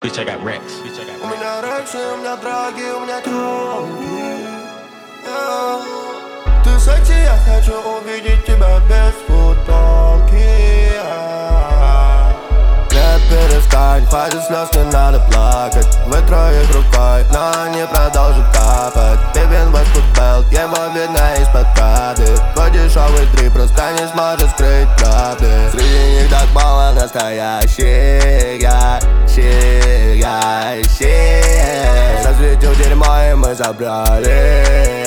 Bitch, I got racks. У меня рексы, у меня драги, у меня тёлки. Ты секси, я хочу увидеть тебя без футболки. Не перестань, хватит слез, не надо плакать. Вытри их рукой, но они продолжат капать. Пивен Westwood Belt, его видно из-под Прады. Твой дешевый дрип просто не сможет скрыть правды. Среди них так мало настоящих, Засветил дерьмо и мы забрали.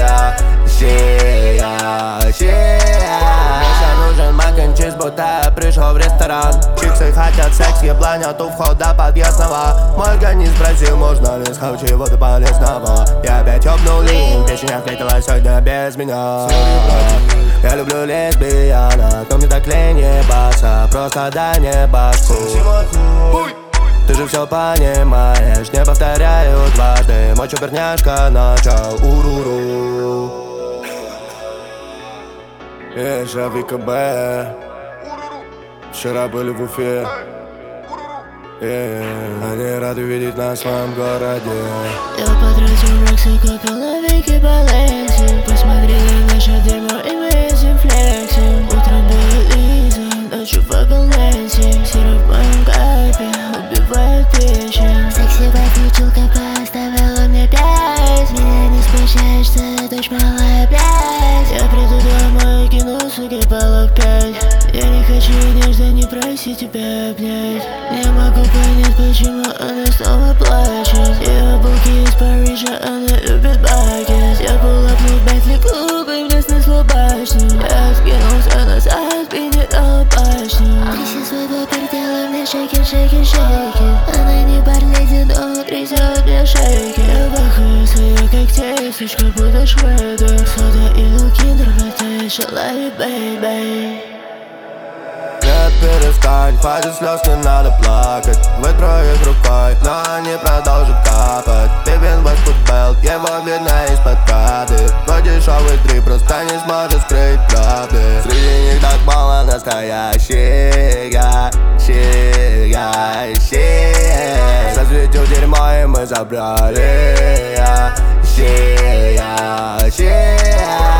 Мне нужен мак н чиз, будто я пришел в ресторан. Чиксы хотят секс, еблань от у входа подъездного. Мой организм спросил, можно ли схавать чего-то полезного. Я опять ёбнул линь, песня ответила сегодня без меня. Я люблю лесбиянок, но мне так лень ебаться. Просто дай мне башку. Ты же все понимаешь, не повторяю дважды. Мой чуперняшка начал уруру. Шави КБ. Вчера были в Уфе. Они рады видеть нас в своем городе. Я потратил рекс и купил новенький Баленси. Посмотри на наше дерьмо и мы ездим флексим. Утром было изи, ночью попил Нэнси. Сироп в моем кайпе убивает печень. Секси водичилка поставила мне 5. Меня не смущаешься, дочь малая, блядь. Я приду домой, кину суки полок 5. Я не хочу нежно, не проси тебя обнять. Не могу понять, почему она снова плачет. Ее булки из Парижа, она любит бакет. Я пулапнул Бентли клубы, мне снесло башню. Я скинулся назад, генерал башню. Тряси свой до предела, мне шейкер, шейкер, шейкер. Она не барледи, но трясет мне шейкер. Я бахаю свои когтей, сучка будешь шведа. Сода и лукиндер, это шалай, бэй-бэй. Не перестань, хватит слез, не надо плакать. Вытри их рукой, но они продолжат капать. Пивен Westwood Belt, его видно из-под Прады. Твой дешевый дрип просто не сможет скрыть правды. Среди них так мало настоящих, Засветил дерьмо и мы забрали.